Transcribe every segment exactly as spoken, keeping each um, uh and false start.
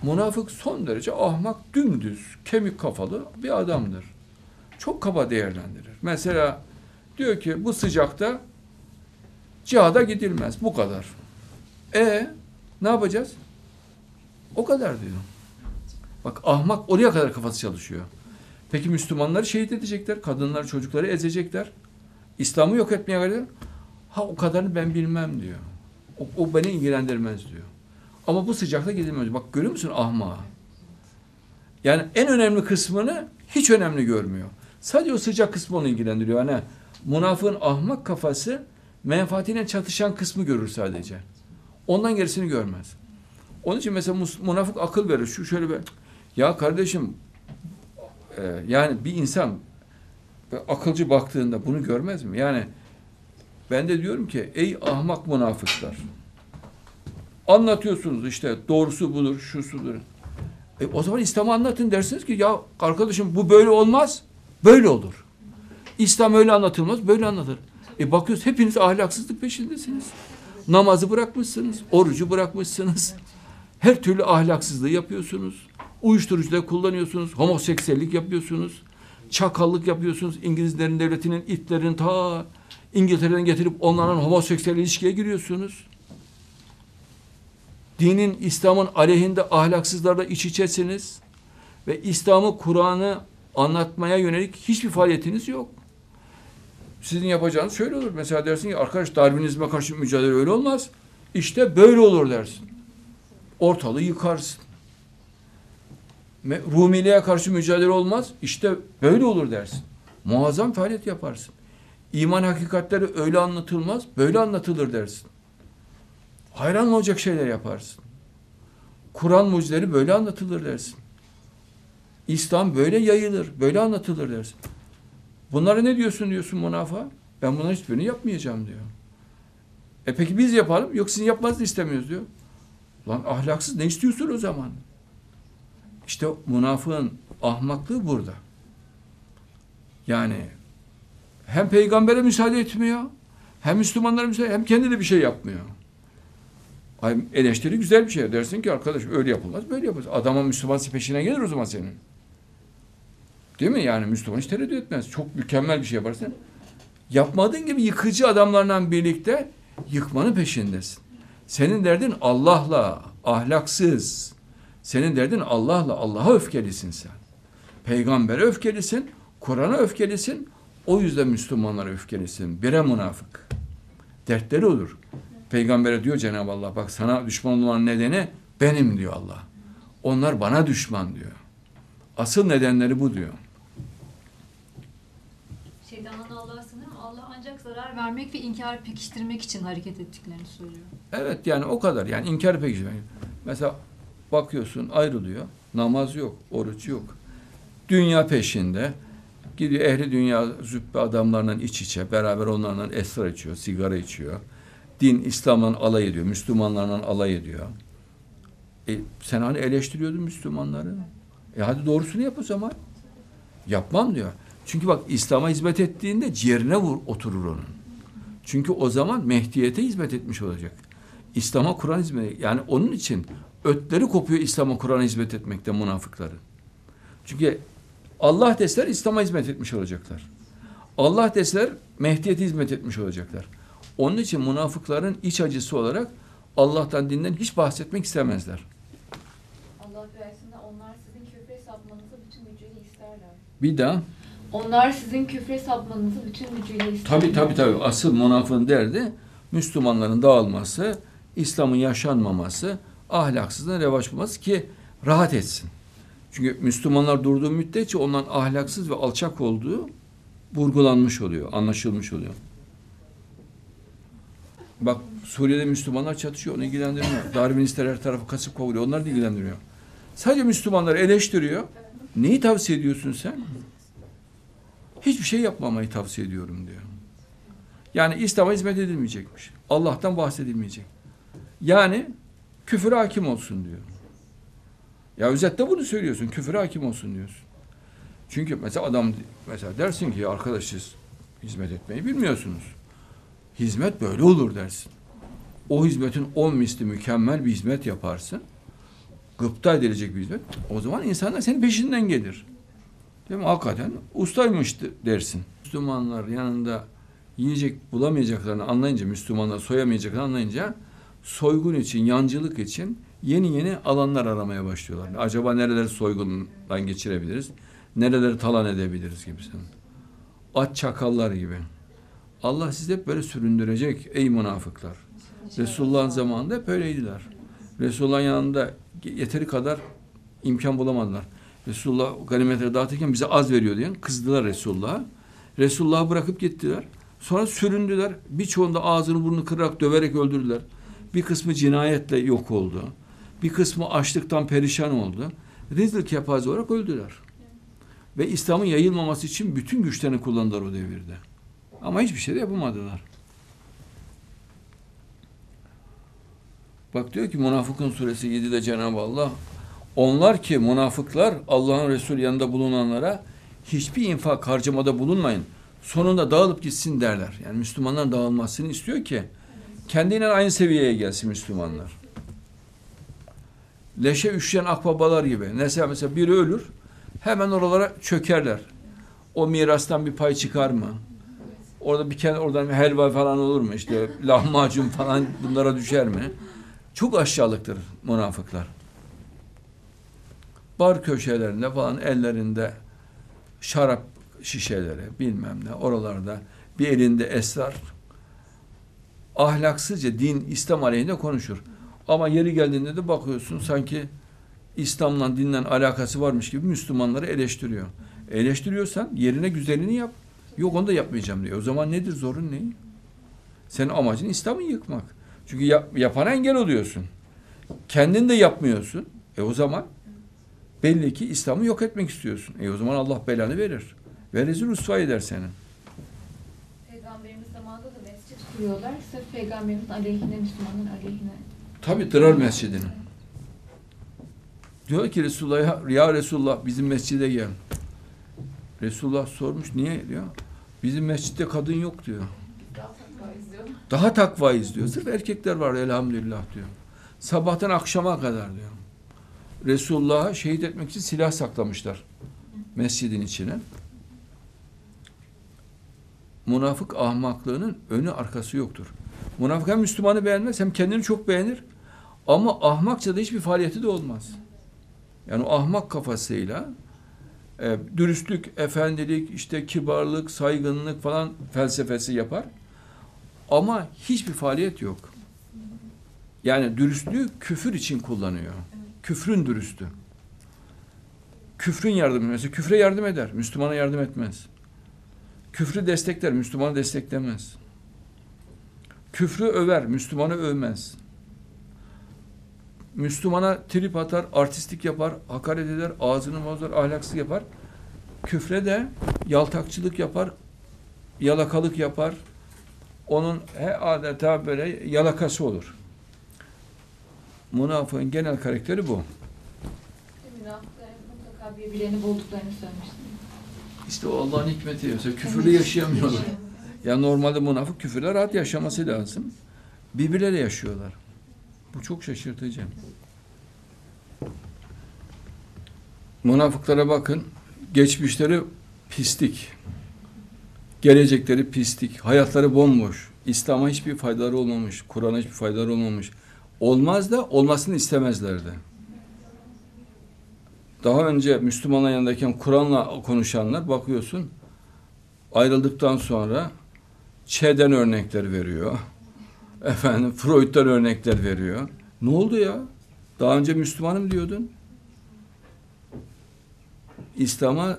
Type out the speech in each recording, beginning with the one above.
Münafık son derece ahmak, dümdüz, kemik kafalı bir adamdır. Çok kaba değerlendirir. Mesela diyor ki bu sıcakta cihada gidilmez. Bu kadar. E ne yapacağız? O kadar diyor. Bak ahmak oraya kadar kafası çalışıyor. Peki Müslümanları şehit edecekler. Kadınları, çocukları ezecekler. İslam'ı yok etmeye gayret. Ha o kadarını ben bilmem diyor. O, o beni ilgilendirmez diyor. Ama bu sıcakta gidilmez. Bak görüyor musun ahmağı? Yani en önemli kısmını hiç önemli görmüyor. Sadece o sıcak kısmı onu ilgilendiriyor. Hani münafığın ahmak kafası menfaatiyle çatışan kısmı görür sadece. Ondan gerisini görmez. Onun için mesela münafık akıl verir. Şu şöyle bir ya kardeşim e, yani bir insan akılcı baktığında bunu görmez mi? Yani ben de diyorum ki ey ahmak münafıklar, anlatıyorsunuz işte doğrusu budur, şusudur. E, o zaman İslam'ı anlatın dersiniz ki ya arkadaşım bu böyle olmaz, böyle olur. İslam öyle anlatılmaz, böyle anlatır. E bakıyoruz hepiniz ahlaksızlık peşindesiniz. Namazı bırakmışsınız, orucu bırakmışsınız. Her türlü ahlaksızlığı yapıyorsunuz. Uyuşturucu da kullanıyorsunuz, homoseksüellik yapıyorsunuz. Çakallık yapıyorsunuz. İngilizlerin devletinin itlerini ta İngiltere'den getirip onlarla homoseksüel ilişkiye giriyorsunuz. Dinin, İslam'ın aleyhinde ahlaksızlarla iç içesiniz. Ve İslam'ı, Kur'an'ı anlatmaya yönelik hiçbir faaliyetiniz yok. Sizin yapacağınız şöyle olur. Mesela dersin ki arkadaş Darwinizme karşı mücadele öyle olmaz. İşte böyle olur dersin. Ortalığı yıkarsın. Rumiliğe karşı mücadele olmaz. İşte böyle olur dersin. Muazzam faaliyet yaparsın. İman hakikatleri öyle anlatılmaz, böyle anlatılır dersin. Hayran olacak şeyler yaparsın. Kur'an mucizeleri böyle anlatılır dersin. İslam böyle yayılır, böyle anlatılır dersin. Bunlara ne diyorsun diyorsun münafığa? Ben bunların hiçbirini yapmayacağım diyor. E peki biz yapalım. Yok sizin yapmanızı istemiyoruz diyor. Lan ahlaksız ne istiyorsun o zaman? İşte münafığın ahmaklığı burada. Yani hem peygambere müsaade etmiyor, hem Müslümanlara müsaade, hem kendi de bir şey yapmıyor. Ay, eleştiri güzel bir şey. Dersin ki arkadaş öyle yapılmaz, böyle yapılmaz. Adama Müslüman peşine gelir o zaman senin. Değil mi? Yani Müslüman hiç tereddüt etmez. Çok mükemmel bir şey yaparsın. Yapmadığın gibi yıkıcı adamlarla birlikte yıkmanın peşindesin. Senin derdin Allah'la, ahlaksız. Senin derdin Allah'la, Allah'a öfkelisin sen. Peygambere öfkelisin, Kur'an'a öfkelisin. O yüzden Müslümanlara öfkelisin. Bire münafık. Dertleri olur. Peygambere diyor Cenab-ı Allah, bak sana düşman olan nedeni benim diyor Allah. Onlar bana düşman diyor. Asıl nedenleri bu diyor. Şeytanın Allah'a sınırım, Allah ancak zarar vermek ve inkar pekiştirmek için hareket ettiklerini söylüyor. Evet yani o kadar. Yani inkar pekiştirmek. Mesela bakıyorsun ayrılıyor. Namaz yok, oruç yok. Dünya peşinde. Gidiyor ehli dünya züppe adamlarla iç içe. Beraber onlarla esrar içiyor, sigara içiyor. Din, İslam'la alay ediyor. Müslümanlarla alay ediyor. E, sen hani eleştiriyordun Müslümanları. E hadi doğrusunu yap o zaman. Yapmam diyor. Çünkü bak İslam'a hizmet ettiğinde ciğerine vur, oturur onun. Çünkü o zaman Mehdiyete hizmet etmiş olacak. İslam'a Kur'an hizmet. Yani onun için ötleri kopuyor İslam'a Kur'an'a hizmet etmekte münafıkların. Çünkü Allah deseler İslam'a hizmet etmiş olacaklar. Allah deseler Mehdiyete hizmet etmiş olacaklar. Onun için münafıkların iç acısı olarak Allah'tan, dinden hiç bahsetmek istemezler. Allah karşısında onlar sizin küfre sapmanızı bütün gücüyle isterler. Bir daha. Onlar sizin küfre sapmanızı bütün gücüyle isterler. Tabii tabii tabii. Asıl münafığın derdi Müslümanların dağılması, İslam'ın yaşanmaması, ahlaksızlığın revaç bulması ki rahat etsin. Çünkü Müslümanlar durduğu müddetçe onların ahlaksız ve alçak olduğu vurgulanmış oluyor, anlaşılmış oluyor. Bak Suriye'de Müslümanlar çatışıyor, onu ilgilendirmiyor. Darwinistler her tarafı kasıp kavuruyor, onlar da ilgilendirmiyor. Sadece Müslümanları eleştiriyor. Neyi tavsiye ediyorsun sen? Hiçbir şey yapmamayı tavsiye ediyorum diyor. Yani İslam'a hizmet edilmeyecekmiş. Allah'tan bahsedilmeyecek. Yani küfür hakim olsun diyor. Ya özetle bunu söylüyorsun. Küfür hakim olsun diyorsun. Çünkü mesela adam mesela dersin ki arkadaş siz hizmet etmeyi bilmiyorsunuz. Hizmet böyle olur dersin. O hizmetin on misli mükemmel bir hizmet yaparsın. gıpta edilecek bir hizmet. O zaman insanlar senin peşinden gelir. Değil mi? Hakikaten ustaymış dersin. Müslümanlar yanında yiyecek bulamayacaklarını anlayınca, Müslümanlar soyamayacaklarını anlayınca soygun için, yancılık için yeni yeni alanlar aramaya başlıyorlar. Acaba nereleri soygundan geçirebiliriz? Nereleri talan edebiliriz gibisinden. Aç çakallar gibi. Allah sizi hep böyle süründürecek ey münafıklar. Resulullah'ın zamanında hep öyleydiler. Resulullah'ın yanında yeteri kadar imkan bulamadılar. Resulullah ganimetleri dağıtırken bize az veriyor diye kızdılar Resulullah'a. Resulullah'ı bırakıp gittiler. Sonra süründüler. Birçoğunda ağzını burnunu kırarak döverek öldürdüler. Bir kısmı cinayetle yok oldu. Bir kısmı açlıktan perişan oldu. Rezil kepaze olarak öldüler. Ve İslam'ın yayılmaması için bütün güçlerini kullandılar o devirde. Ama hiçbir şey de yapamadılar. Bak diyor ki Münafıkun suresi yedide Cenab-ı Allah, onlar ki münafıklar Allah'ın Resulü yanında bulunanlara hiçbir infak harcamada bulunmayın. Sonunda dağılıp gitsin derler. Yani Müslümanların dağılmasını istiyor ki kendiyle aynı seviyeye gelsin Müslümanlar. Leşe üşüyen akbabalar gibi. Mesela mesela biri ölür, hemen oralara çökerler. O mirastan bir pay çıkar mı? Orada bir kenar oradan bir helva falan olur mu? İşte lahmacun falan bunlara düşer mi? Çok aşağılıktır münafıklar. Bar köşelerinde falan ellerinde şarap şişeleri bilmem ne oralarda bir elinde esrar ahlaksızca din İslam aleyhine konuşur. Ama yeri geldiğinde de bakıyorsun sanki İslam'la dinle alakası varmış gibi Müslümanları eleştiriyor. Eleştiriyorsan yerine güzelini yap. Yok onu da yapmayacağım diyor. O zaman nedir zorun ne? Senin amacın İslam'ı yıkmak. Çünkü yap, yapana engel oluyorsun. Kendin de yapmıyorsun. E o zaman belli ki İslam'ı yok etmek istiyorsun. E o zaman Allah belanı verir. Ve rezil rüsva eder seni. Peygamberimiz zamanında da mescit kuruyorlar. Sırf Peygamberimiz aleyhine, Müslümanların aleyhine. Tabi Dırar Mescidi'ni. Diyor ki Resulullah, ya Resulullah bizim mescide gel. Resulullah sormuş niye diyor. Bizim mescitte kadın yok diyor. Daha takva izliyor. Daha takva izliyor. Sırf erkekler var elhamdülillah diyor. Sabahtan akşama kadar diyor. Resulullah'ı şehit etmek için silah saklamışlar. Mescidin içine. Münafık ahmaklığının önü arkası yoktur. Münafık hem Müslümanı beğenmez hem kendini çok beğenir. Ama ahmakça da hiçbir faaliyeti de olmaz. Yani o ahmak kafasıyla e, dürüstlük, efendilik, işte kibarlık, saygınlık falan felsefesi yapar. Ama hiçbir faaliyet yok. Yani dürüstlüğü küfür için kullanıyor. Küfrün dürüstü. Küfrün yardımı. Mesela küfre yardım eder. Müslümana yardım etmez. Küfrü destekler. Müslümanı desteklemez. Küfrü över. Müslümanı övmez. Müslümana trip atar, artistlik yapar, hakaret eder, ağzını bozar, ahlaksız yapar. Küfre de yaltakçılık yapar, yalakalık yapar. Onun he, adeta böyle yalakası olur. Münafığın genel karakteri bu. Münafıkların mutlaka birbirlerini bulduklarını söylemiştim. İşte o Allah'ın hikmeti. Mesela küfürle yaşayamıyorlar. Ya normalde münafık küfürle rahat yaşaması lazım. Birbirleriyle yaşıyorlar. Bu çok şaşırtıcı. Münafıklara bakın. Geçmişleri pislik. Gelecekleri pislik. Hayatları bomboş. İslam'a hiçbir faydaları olmamış. Kur'an'a hiçbir faydaları olmamış. Olmaz da olmasını istemezlerdi. Daha önce Müslümanlar yanındayken Kur'an'la konuşanlar bakıyorsun ayrıldıktan sonra Çe'den örnekler veriyor. Efendim Freud'dan örnekler veriyor. Ne oldu ya? Daha önce Müslümanım diyordun. İslam'a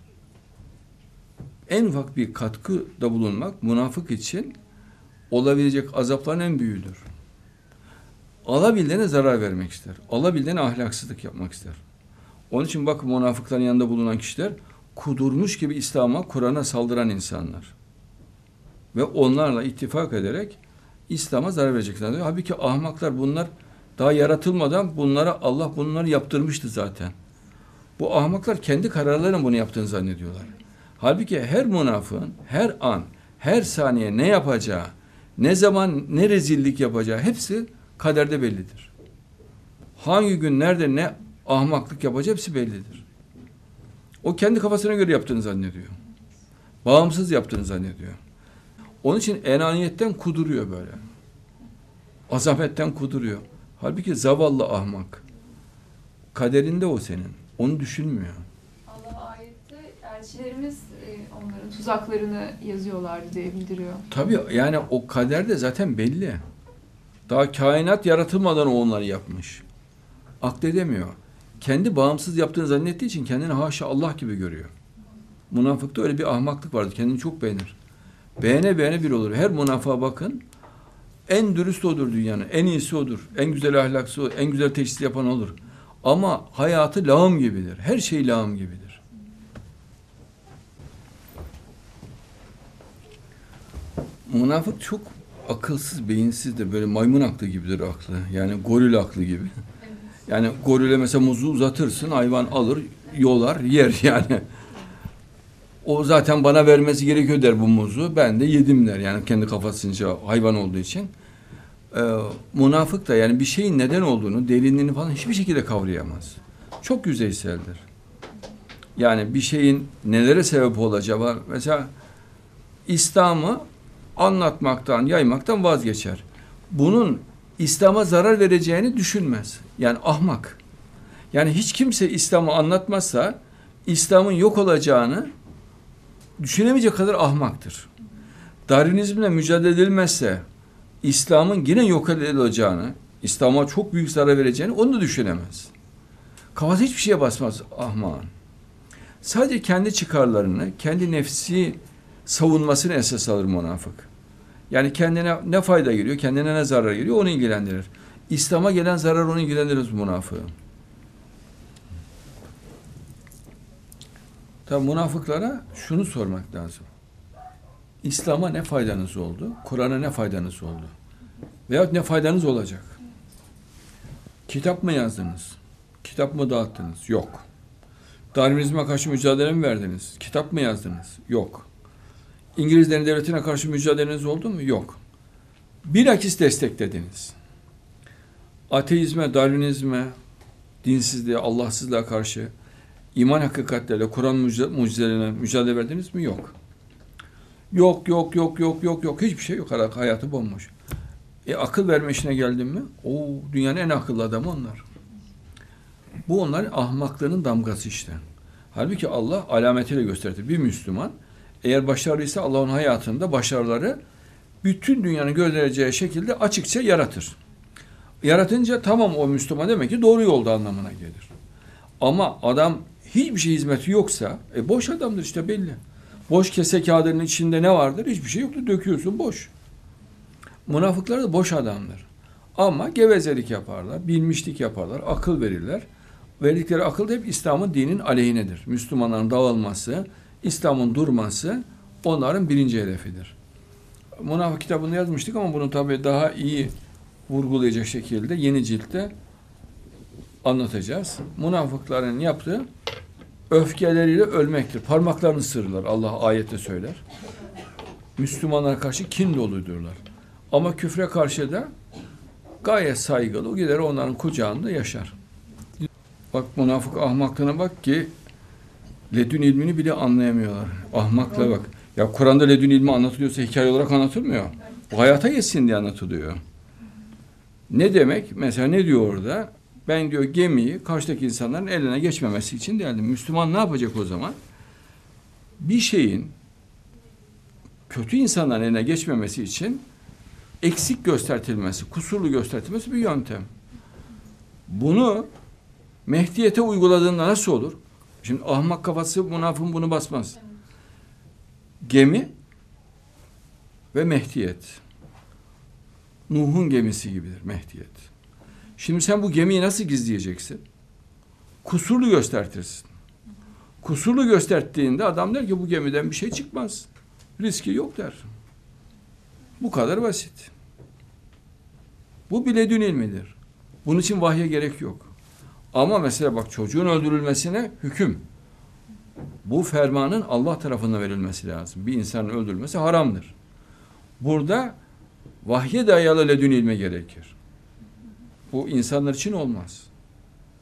en ufak bir katkıda bulunmak münafık için olabilecek azapların en büyüğüdür. Alabildiğine zarar vermek ister. Alabildiğine ahlaksızlık yapmak ister. Onun için bakın münafıkların yanında bulunan kişiler kudurmuş gibi İslam'a, Kur'an'a saldıran insanlar. Ve onlarla ittifak ederek İslam'a zarar verecekler. Halbuki ahmaklar bunlar daha yaratılmadan bunlara Allah bunları yaptırmıştı zaten. Bu ahmaklar kendi kararlarıyla bunu yaptığını zannediyorlar. Halbuki her münafığın her an, her saniye ne yapacağı, ne zaman ne rezillik yapacağı hepsi kaderde bellidir. Hangi gün, nerede, ne ahmaklık yapacağı hepsi bellidir. O kendi kafasına göre yaptığını zannediyor. Bağımsız yaptığını zannediyor. Onun için enaniyetten kuduruyor böyle. Azametten kuduruyor. Halbuki zavallı ahmak. Kaderinde o senin. Onu düşünmüyor. Allah ayette elçilerimiz e, onların tuzaklarını yazıyorlardı diye bildiriyor. Tabii yani o kaderde zaten belli. Daha kainat yaratılmadan o onları yapmış. Akledemiyor. Kendi bağımsız yaptığını zannettiği için kendini haşa Allah gibi görüyor. Münafıkta öyle bir ahmaklık vardır. Kendini çok beğenir. Beğene beğene bir olur. Her münafığa bakın. En dürüst odur dünyanın. En iyisi odur. En güzel ahlaksı odur. En güzel teşhis yapan olur. Ama hayatı lağım gibidir. Her şey lağım gibidir. Münafık çok akılsız, beyinsizdir. Böyle maymun aklı gibidir aklı. Yani goril aklı gibi. Yani gorile mesela muzu uzatırsın, hayvan alır, yolar, yer yani. O zaten bana vermesi gerekiyor der bu muzu. Ben de yedim der. Yani kendi kafasınca hayvan olduğu için. Ee, münafık da yani bir şeyin neden olduğunu, derinliğini falan hiçbir şekilde kavrayamaz. Çok yüzeyseldir. Yani bir şeyin nelere sebep olacağı var. Mesela İslam'ı anlatmaktan, yaymaktan vazgeçer. Bunun İslam'a zarar vereceğini düşünmez. Yani ahmak. Yani hiç kimse İslam'ı anlatmazsa İslam'ın yok olacağını düşünemeyecek kadar ahmaktır. Darwinizmle mücadele edilmezse İslam'ın yine yok edileceğini, İslam'a çok büyük zarar vereceğini onu da düşünemez. Kafası hiçbir şeye basmaz ahmağın. Sadece kendi çıkarlarını, kendi nefsi savunmasını esas alır münafık. Yani kendine ne fayda geliyor, kendine ne zarar geliyor onu ilgilendirir. İslam'a gelen zarar onu ilgilendirir münafığı. Tabi münafıklara şunu sormak lazım. İslam'a ne faydanız oldu? Kur'an'a ne faydanız oldu? Veyahut ne faydanız olacak? Kitap mı yazdınız? Kitap mı dağıttınız? Yok. Darwinizme karşı mücadele mi verdiniz? Kitap mı yazdınız? Yok. İngilizlerin devletine karşı mücadeleniz oldu mu? Yok. Bilakis desteklediniz. Ateizme, Darwinizme, dinsizliğe, Allahsızlığa karşı iman hakikatlerle, Kur'an mucizelerine mücadele verdiniz mi? Yok. Yok, yok, yok, yok, yok, yok. Hiçbir şey yok. Hayatı bomboş. E akıl verme işine geldin mi? Oo, dünyanın en akıllı adamı onlar. Bu onların ahmaklığının damgası işte. Halbuki Allah alametiyle gösterdi. Bir Müslüman eğer başarılıysa Allah onun hayatında başarıları bütün dünyanın göreceği şekilde açıkça yaratır. Yaratınca tamam o Müslüman demek ki doğru yolda anlamına gelir. Ama adam hiçbir şey hizmeti yoksa e boş adamdır işte belli. Boş kese kağıdının içinde ne vardır? Hiçbir şey yoktur. Döküyorsun boş. Münafıklar da boş adamdır. Ama gevezelik yaparlar, bilmişlik yaparlar, akıl verirler. Verdikleri akıl da hep İslam'ın dinin aleyhinedir. Müslümanların dağılması, İslam'ın durması onların birinci hedefidir. Münafık kitabını yazmıştık ama bunu tabii daha iyi vurgulayacak şekilde yeni ciltte anlatacağız. Münafıkların yaptığı öfkeleriyle ölmektir. Parmaklarını ısırırlar. Allah ayette söyler. Müslümanlara karşı kin doludurlar. Ama küfre karşı da gayet saygılı. O gider onların kucağında yaşar. Bak münafık ahmaklığına bak ki ledün ilmini bile anlayamıyorlar. Ahmakla bak. Ya Kur'an'da ledün ilmi anlatılıyorsa hikaye olarak anlatılmıyor. Bu hayata geçsin diye anlatılıyor. Ne demek? Mesela ne diyor orada? Ben diyor gemiyi karşıdaki insanların eline geçmemesi için deldim. Müslüman ne yapacak o zaman? Bir şeyin kötü insanların eline geçmemesi için eksik göstertilmesi, kusurlu göstertilmesi bir yöntem. Bunu Mehdiyete uyguladığında nasıl olur? Şimdi ahmak kafası münafığın bunu basmaz. Gemi ve Mehdiyet. Nuh'un gemisi gibidir Mehdiyet. Şimdi sen bu gemiyi nasıl gizleyeceksin? Kusurlu göstertirsin. Kusurlu gösterdiğinde adam der ki bu gemiden bir şey çıkmaz. Riski yok der. Bu kadar basit. Bu bir ledün ilmidir. Bunun için vahye gerek yok. Ama mesela bak çocuğun öldürülmesine hüküm. Bu fermanın Allah tarafından verilmesi lazım. Bir insanın öldürülmesi haramdır. Burada vahye dayalı ledün ilme gerekir. Bu insanlar için olmaz.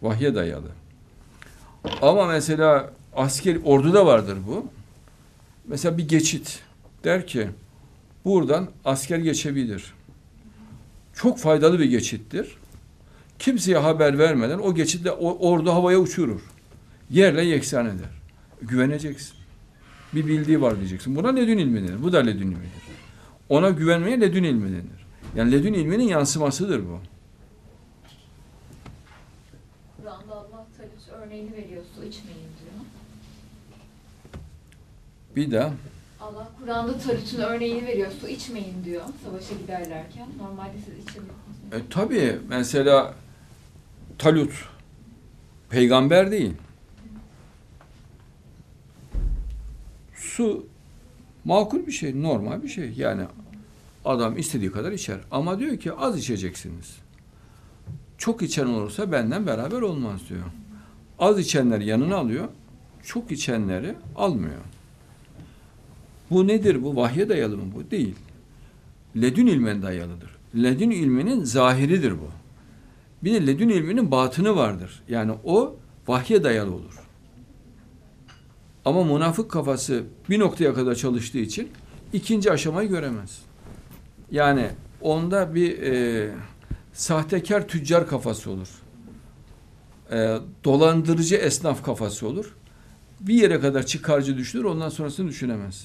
Vahye dayalı. Ama mesela asker orduda vardır bu. Mesela bir geçit der ki buradan asker geçebilir. Çok faydalı bir geçittir. Kimseye haber vermeden o geçitle o ordu havaya uçurur. Yerle yeksan eder. Güveneceksin. Bir bildiği var diyeceksin. Buna ledün ilmi denir. Bu da ledün ilmidir. Ona güvenmeye ledün ilmi denir. Yani ledün ilminin yansımasıdır bu. Kur'an'da Allah talut örneğini veriyor, su içmeyin diyor. Bir daha. Allah Kur'an'da Talut'un örneğini veriyor, su içmeyin diyor savaşa giderlerken. Normalde siz içemiyorsunuz. E, tabii mesela Talut peygamber değil. Su makul bir şey, normal bir şey. Yani adam istediği kadar içer. Ama diyor ki az içeceksiniz. Çok içen olursa benden beraber olmaz diyor. Az içenleri yanına alıyor, çok içenleri almıyor. Bu nedir? Bu vahye dayalı mı? Bu değil. Ledün ilmen dayalıdır. Ledün ilminin zahiridir bu. Bir de ledün ilminin batını vardır. Yani o vahye dayalı olur. Ama münafık kafası bir noktaya kadar çalıştığı için ikinci aşamayı göremez. Yani onda bir e, sahtekar tüccar kafası olur. E, dolandırıcı esnaf kafası olur. Bir yere kadar çıkarcı düşünür, ondan sonrasını düşünemez.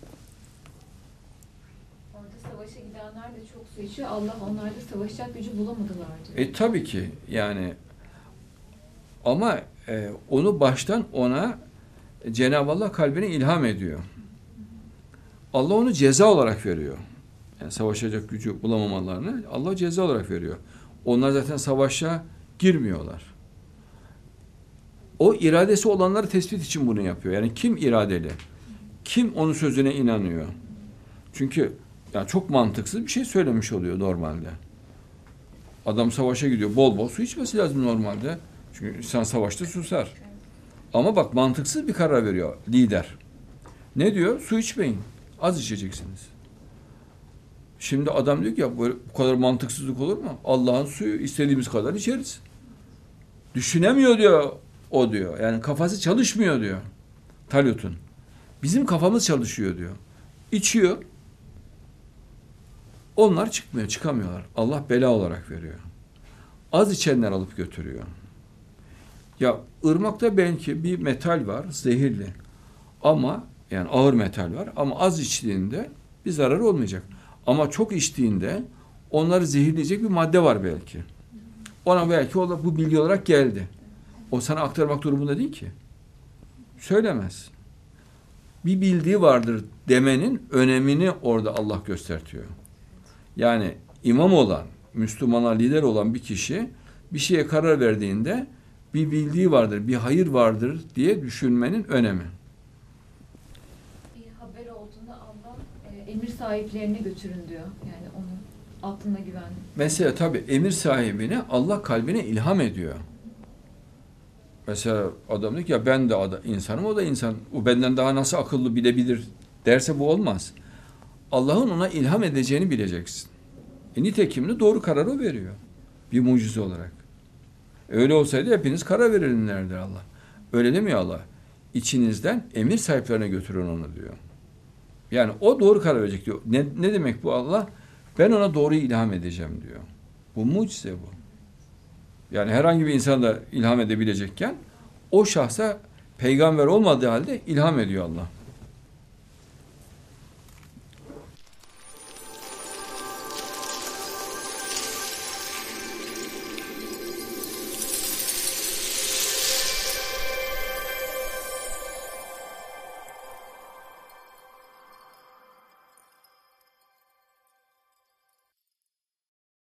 Orada savaşa gidenler de çok su içiyor. Allah onlarda savaşacak gücü bulamadılar diyor. E tabii ki yani ama e, onu baştan ona Cenab-ı Allah kalbine ilham ediyor. Allah onu ceza olarak veriyor. Yani savaşacak gücü bulamamalarını Allah ceza olarak veriyor. Onlar zaten savaşa girmiyorlar. O iradesi olanları tespit için bunu yapıyor. Yani kim iradeli? Kim onun sözüne inanıyor? Çünkü yani çok mantıksız bir şey söylemiş oluyor normalde. Adam savaşa gidiyor. Bol bol su içmesi lazım normalde. Çünkü insan savaşta susar. Ama bak mantıksız bir karar veriyor lider. Ne diyor? Su içmeyin. Az içeceksiniz. Şimdi adam diyor ki ya böyle, bu kadar mantıksızlık olur mu? Allah'ın suyu istediğimiz kadar içeriz. Düşünemiyor diyor o diyor. Yani kafası çalışmıyor diyor. Talut'un. Bizim kafamız çalışıyor diyor. İçiyor. Onlar çıkmıyor, çıkamıyorlar. Allah bela olarak veriyor. Az içenler alıp götürüyor. Ya ırmakta belki bir metal var, zehirli. Ama yani ağır metal var ama az içtiğinde bir zarar olmayacak. Ama çok içtiğinde onları zehirleyecek bir madde var belki. Ona belki o da bu bilgi olarak geldi. O sana aktarmak durumunda değil ki. Söylemez. Bir bildiği vardır demenin önemini orada Allah göstertiyor. Yani imam olan, Müslümana lider olan bir kişi bir şeye karar verdiğinde bir bildiği vardır, bir hayır vardır diye düşünmenin önemi. Bir haber olduğunda Allah e, emir sahiplerine götürün diyor. Yani onun aklına güven. Mesela tabii emir sahibine Allah kalbine ilham ediyor. Mesela adam diyor ki ya ben de adam, insanım, o da insan. O benden daha nasıl akıllı bilebilir derse bu olmaz. Allah'ın ona ilham edeceğini bileceksin. E, nitekim doğru kararı veriyor. Bir mucize olarak. Öyle olsaydı hepiniz karar verirlerdi Allah. Öyle demiyor Allah. İçinizden emir sahiplerine götürün onu diyor. Yani o doğru karar verecek diyor. Ne, ne demek bu Allah? Ben ona doğruyu ilham edeceğim diyor. Bu mucize bu. Yani herhangi bir insan da ilham edebilecekken o şahsa peygamber olmadığı halde ilham ediyor Allah.